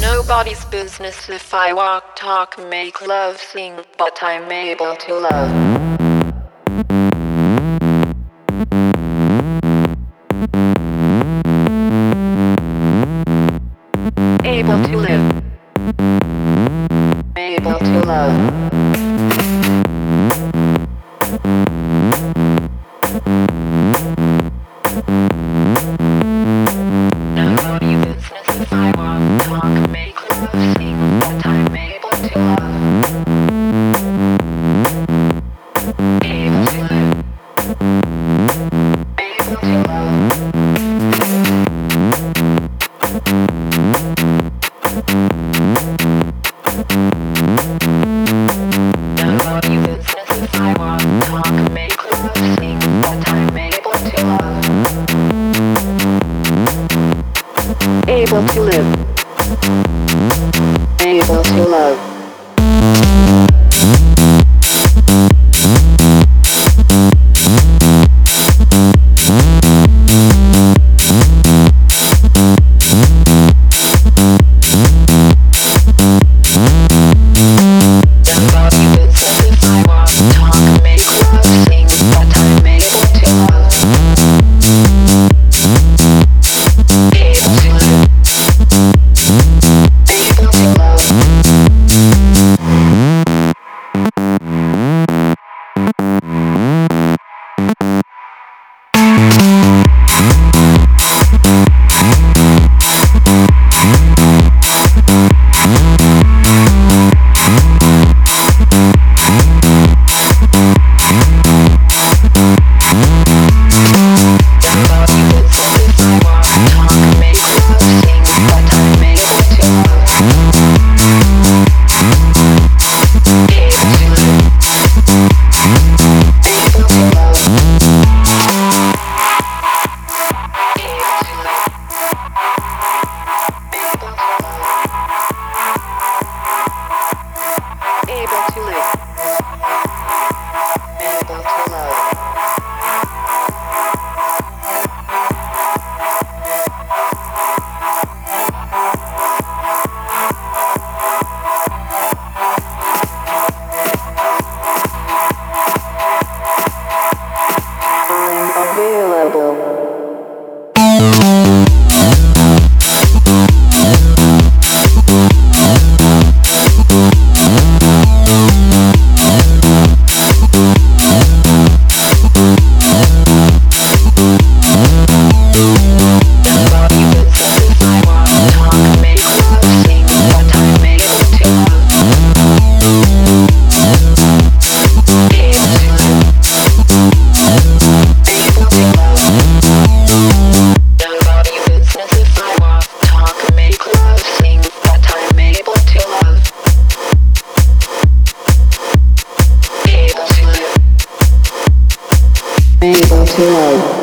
Nobody's business if I walk, talk, make love, sing, but I'm able to love. Able to live. Able to love. Nobody business if I walk, talk, make love, sing, but I'm able to love. Able to live. Able to love. Nobody business if I walk, talk, make love, sing, but I'm able to love. Able to live. Able to love. Able to love.